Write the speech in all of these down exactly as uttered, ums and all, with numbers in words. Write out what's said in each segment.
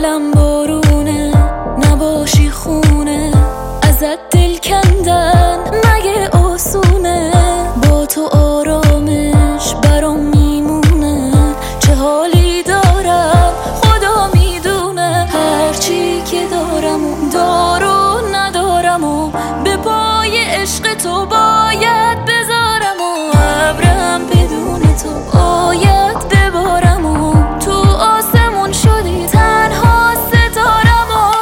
حالم بارونه، نباشی خونه، ازت دل کندن مگه آسونه؟ با تو آرامش برام میمونه، چه حالی دارم خدا میدونه. هرچی که دارم و دارو ندارم و به پای عشق تو باید بذارم و ابرم بدون تو باید ببارم و تو آسمون شدی تنها ستارم و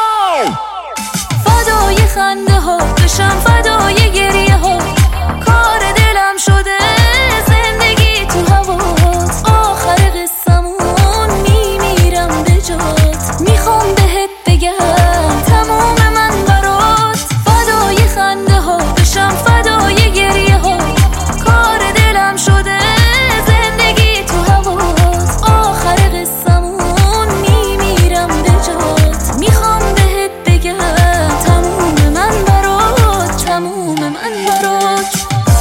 فدای خنده ها بشم، فدای گریه ها، کار دلم شده زندگی تو هوات. آخر قصمون میمیرم به جات، میخوام بهت بگم تمام من برات. فدای خنده ها بشم، فدای گریه ها، کار دلم شده زندگی تو هوات. آخر قصمون میمیرم به جات، میخوام بهت بگم تموم من برات، تموم من برات.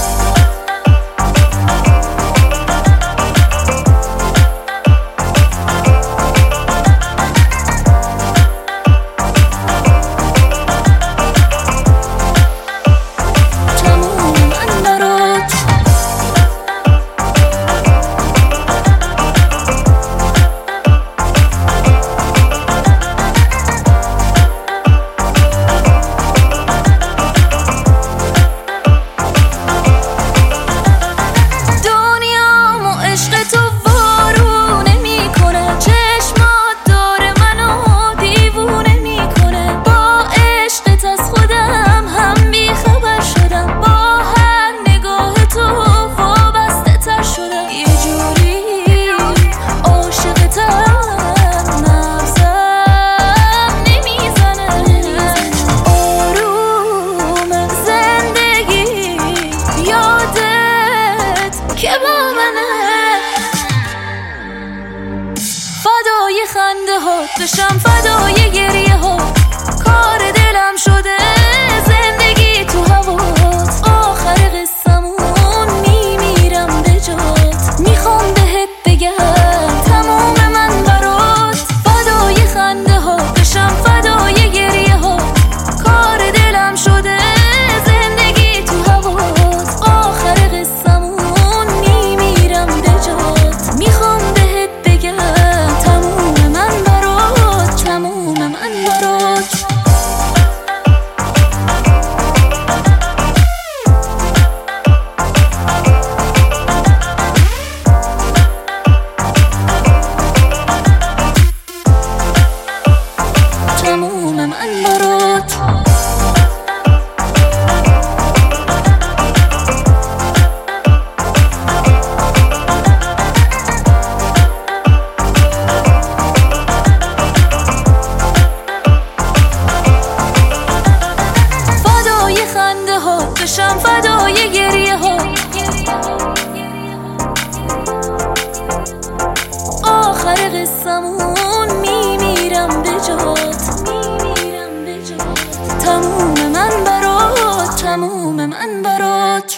فدای خنده ها بشم، فدای گریه ها، کار دلم شده زندگی تو هوات. آخر قصمون میمیرم به جات، میخوام بهت بگم تمام من برات. فدای خنده ها بشم، فدای گریه ها، کار دلم شده زندگی تو هوات. آخر قصمون میمیرم به جات، میخوام بهت بگم تموم من برات، تموم من برات. تموم من برات. فدای خنده ها بشم، فدای گریه ها، آخر قصمون میمیرم به جات، میمیرم به جات. تموم من برات، تموم من برات.